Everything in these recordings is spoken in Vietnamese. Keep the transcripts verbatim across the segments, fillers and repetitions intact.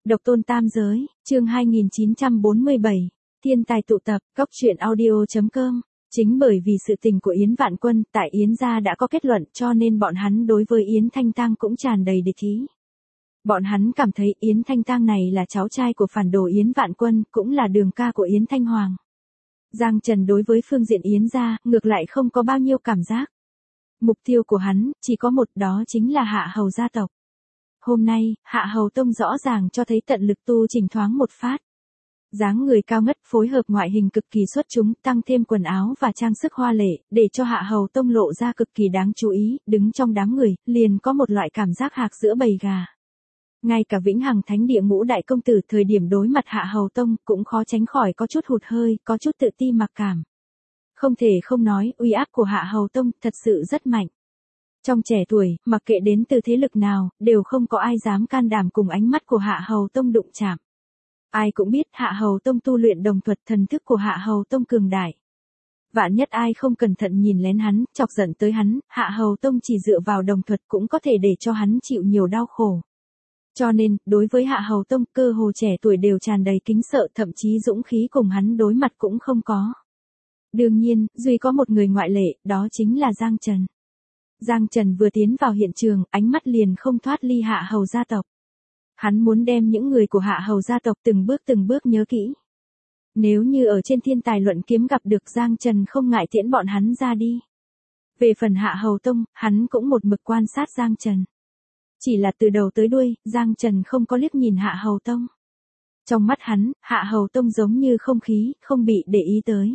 Độc tôn tam giới, chương hai nghìn chín trăm bốn mươi bảy, thiên tài tụ tập, góc truyện audio chấm com. Chính bởi vì sự tình của Yến Vạn Quân, tại Yến gia đã có kết luận cho nên bọn hắn đối với Yến Thanh Tang cũng tràn đầy địch ý. Bọn hắn cảm thấy Yến Thanh Tang này là cháu trai của phản đồ Yến Vạn Quân, cũng là đường ca của Yến Thanh Hoàng. Giang Trần đối với phương diện Yến gia, ngược lại không có bao nhiêu cảm giác. Mục tiêu của hắn, chỉ có một, đó chính là Hạ Hầu gia tộc. Hôm nay, Hạ Hầu Tông rõ ràng cho thấy tận lực tu chỉnh thoáng một phát. Dáng người cao ngất phối hợp ngoại hình cực kỳ xuất chúng, tăng thêm quần áo và trang sức hoa lệ, để cho Hạ Hầu Tông lộ ra cực kỳ đáng chú ý, đứng trong đám người, liền có một loại cảm giác hạc giữa bầy gà. Ngay cả Vĩnh Hằng Thánh Địa ngũ đại công tử thời điểm đối mặt Hạ Hầu Tông cũng khó tránh khỏi có chút hụt hơi, có chút tự ti mặc cảm. Không thể không nói, uy áp của Hạ Hầu Tông thật sự rất mạnh. Trong trẻ tuổi, mặc kệ đến từ thế lực nào, đều không có ai dám can đảm cùng ánh mắt của Hạ Hầu Tông đụng chạm. Ai cũng biết Hạ Hầu Tông tu luyện đồng thuật, thần thức của Hạ Hầu Tông cường đại. Vạn nhất ai không cẩn thận nhìn lén hắn, chọc giận tới hắn, Hạ Hầu Tông chỉ dựa vào đồng thuật cũng có thể để cho hắn chịu nhiều đau khổ. Cho nên, đối với Hạ Hầu Tông, cơ hồ trẻ tuổi đều tràn đầy kính sợ, thậm chí dũng khí cùng hắn đối mặt cũng không có. Đương nhiên, duy có một người ngoại lệ, đó chính là Giang Trần. Giang Trần vừa tiến vào hiện trường, ánh mắt liền không thoát ly Hạ Hầu gia tộc. Hắn muốn đem những người của Hạ Hầu gia tộc từng bước từng bước nhớ kỹ. Nếu như ở trên thiên tài luận kiếm gặp được Giang Trần không ngại tiễn bọn hắn ra đi. Về phần Hạ Hầu Tông, hắn cũng một mực quan sát Giang Trần. Chỉ là từ đầu tới đuôi, Giang Trần không có liếc nhìn Hạ Hầu Tông. Trong mắt hắn, Hạ Hầu Tông giống như không khí, không bị để ý tới.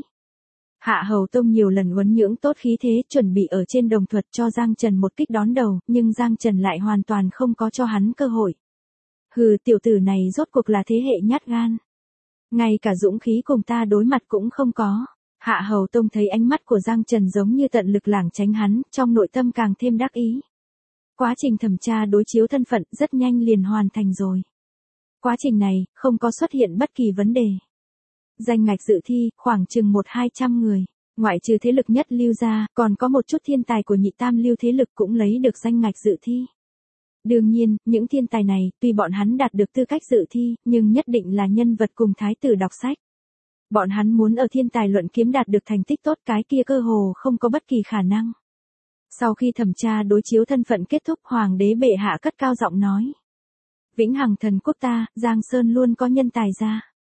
Hạ Hầu Tông nhiều lần huấn nhưỡng tốt khí thế, chuẩn bị ở trên đồng thuật cho Giang Trần một kích đón đầu, nhưng Giang Trần lại hoàn toàn không có cho hắn cơ hội. Hừ, tiểu tử này rốt cuộc là thế hệ nhát gan. Ngay cả dũng khí cùng ta đối mặt cũng không có. Hạ Hầu Tông thấy ánh mắt của Giang Trần giống như tận lực lảng tránh hắn, trong nội tâm càng thêm đắc ý. Quá trình thẩm tra đối chiếu thân phận rất nhanh liền hoàn thành rồi. Quá trình này, không có xuất hiện bất kỳ vấn đề. Danh ngạch dự thi, khoảng chừng một hai trăm người. Ngoại trừ thế lực nhất lưu ra, còn có một chút thiên tài của nhị tam lưu thế lực cũng lấy được danh ngạch dự thi. Đương nhiên, những thiên tài này, tuy bọn hắn đạt được tư cách dự thi, nhưng nhất định là nhân vật cùng thái tử đọc sách. Bọn hắn muốn ở thiên tài luận kiếm đạt được thành tích tốt, cái kia cơ hồ không có bất kỳ khả năng. Sau khi thẩm tra đối chiếu thân phận kết thúc, Hoàng đế bệ hạ cất cao giọng nói. Vĩnh Hằng thần quốc ta, Giang Sơn luôn có nhân tài ra.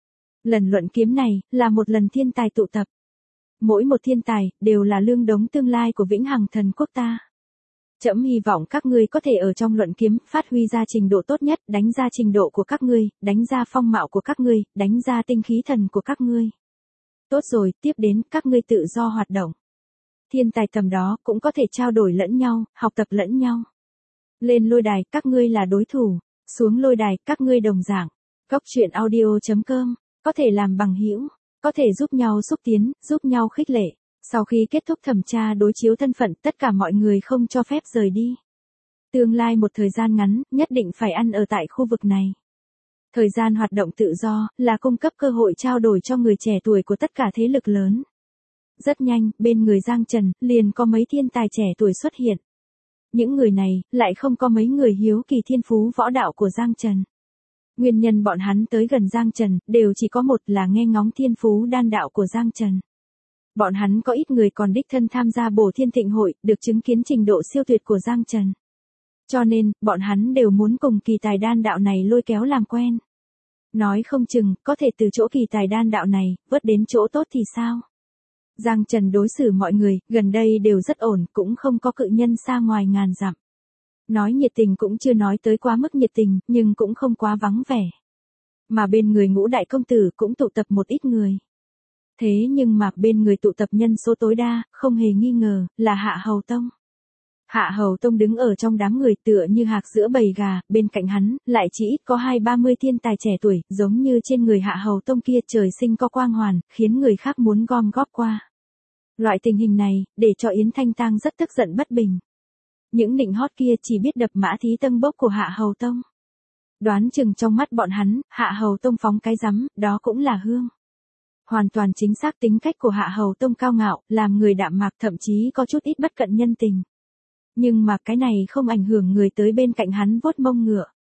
Lần luận kiếm này, là một lần thiên tài tụ tập. Mỗi một thiên tài, đều là lương đống tương lai của Vĩnh Hằng thần quốc ta. Trẫm hy vọng các ngươi có thể ở trong luận kiếm, phát huy ra trình độ tốt nhất, đánh ra trình độ của các ngươi, đánh ra phong mạo của các ngươi, đánh ra tinh khí thần của các ngươi. Tốt rồi, tiếp đến, các ngươi tự do hoạt động. Thiên tài tầm đó, cũng có thể trao đổi lẫn nhau, học tập lẫn nhau. Lên lôi đài, các ngươi là đối thủ. Xuống lôi đài, các ngươi đồng dạng. Góc truyện audio chấm com. Có thể làm bằng hữu, có thể giúp nhau xúc tiến, giúp nhau khích lệ. Sau khi kết thúc thẩm tra đối chiếu thân phận, tất cả mọi người không cho phép rời đi. Tương lai một thời gian ngắn, nhất định phải ăn ở tại khu vực này. Thời gian hoạt động tự do, là cung cấp cơ hội trao đổi cho người trẻ tuổi của tất cả thế lực lớn. Rất nhanh, bên người Giang Trần, liền có mấy thiên tài trẻ tuổi xuất hiện. Những người này, lại không có mấy người hiếu kỳ thiên phú võ đạo của Giang Trần. Nguyên nhân bọn hắn tới gần Giang Trần, đều chỉ có một là nghe ngóng thiên phú đan đạo của Giang Trần. Bọn hắn có ít người còn đích thân tham gia bổ thiên thịnh hội, được chứng kiến trình độ siêu tuyệt của Giang Trần. Cho nên, bọn hắn đều muốn cùng kỳ tài đan đạo này lôi kéo làm quen. Nói không chừng, có thể từ chỗ kỳ tài đan đạo này, vớt đến chỗ tốt thì sao? Giang Trần đối xử mọi người, gần đây đều rất ổn, cũng không có cự nhân xa ngoài ngàn dặm. Nói nhiệt tình cũng chưa nói tới quá mức nhiệt tình, nhưng cũng không quá vắng vẻ. Mà bên người ngũ đại công tử cũng tụ tập một ít người. Thế nhưng mà bên người tụ tập nhân số tối đa, không hề nghi ngờ, là Hạ Hầu Tông. Hạ Hầu Tông đứng ở trong đám người tựa như hạc giữa bầy gà, bên cạnh hắn, lại chỉ ít có hai ba mươi thiên tài trẻ tuổi, giống như trên người Hạ Hầu Tông kia trời sinh có quang hoàn, khiến người khác muốn gom góp qua. Loại tình hình này, để cho Yến Thanh Tang rất tức giận bất bình. Những nịnh hót kia chỉ biết đập mã thí tân bốc của Hạ Hầu Tông. Đoán chừng trong mắt bọn hắn, Hạ Hầu Tông phóng cái rắm, đó cũng là hương. Hoàn toàn chính xác tính cách của Hạ Hầu Tông cao ngạo, làm người đạm mạc, thậm chí có chút ít bất cận nhân tình. Nhưng mà cái này không ảnh hưởng người tới bên cạnh hắn vuốt mông ngựa.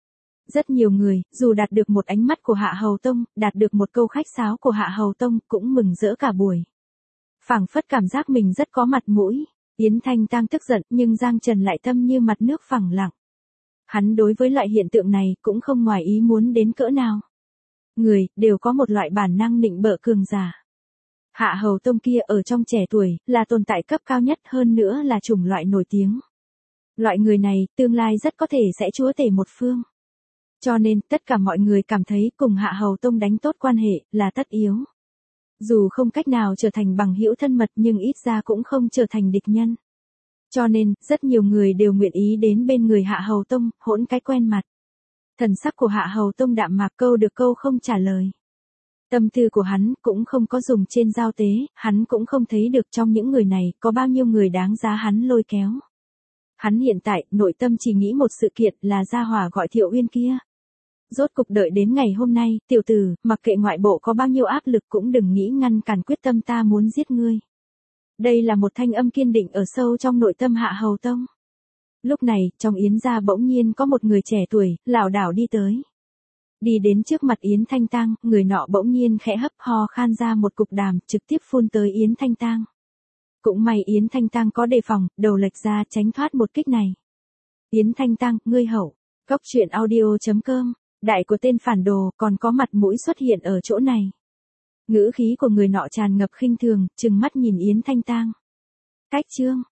Rất nhiều người, dù đạt được một ánh mắt của Hạ Hầu Tông, đạt được một câu khách sáo của Hạ Hầu Tông, cũng mừng rỡ cả buổi. Phảng phất cảm giác mình rất có mặt mũi. Yến Thanh Tang tức giận, nhưng Giang Trần lại tâm như mặt nước phẳng lặng. Hắn đối với loại hiện tượng này cũng không ngoài ý muốn đến cỡ nào. Người, đều có một loại bản năng nịnh bợ cường giả. Hạ Hầu Tông kia ở trong trẻ tuổi, là tồn tại cấp cao nhất, hơn nữa là chủng loại nổi tiếng. Loại người này, tương lai rất có thể sẽ chúa tể một phương. Cho nên, tất cả mọi người cảm thấy cùng Hạ Hầu Tông đánh tốt quan hệ, là tất yếu. Dù không cách nào trở thành bằng hữu thân mật nhưng ít ra cũng không trở thành địch nhân. Cho nên, rất nhiều người đều nguyện ý đến bên người Hạ Hầu Tông, hỗn cái quen mặt. Thần sắc của Hạ Hầu Tông đạm mạc, câu được câu không trả lời. Tâm tư của hắn cũng không có dùng trên giao tế, hắn cũng không thấy được trong những người này có bao nhiêu người đáng giá hắn lôi kéo. Hắn hiện tại, nội tâm chỉ nghĩ một sự kiện là gia hỏa gọi Thiệu Uyên kia. Rốt cục đợi đến ngày hôm nay, tiểu tử, mặc kệ ngoại bộ có bao nhiêu áp lực cũng đừng nghĩ ngăn cản quyết tâm ta muốn giết ngươi. Đây là một thanh âm kiên định ở sâu trong nội tâm Hạ Hầu Tông. Lúc này, trong Yến gia bỗng nhiên có một người trẻ tuổi, lảo đảo đi tới. Đi đến trước mặt Yến Thanh Tang, người nọ bỗng nhiên khẽ hấp ho khan ra một cục đàm, trực tiếp phun tới Yến Thanh Tang. Cũng may Yến Thanh Tang có đề phòng, đầu lệch ra tránh thoát một kích này. Yến Thanh Tang, ngươi hậu. Góc truyện audio chấm com. Đại của tên phản đồ, còn có mặt mũi xuất hiện ở chỗ này. Ngữ khí của người nọ tràn ngập khinh thường, trừng mắt nhìn Yến Thanh Tang. Cách chương.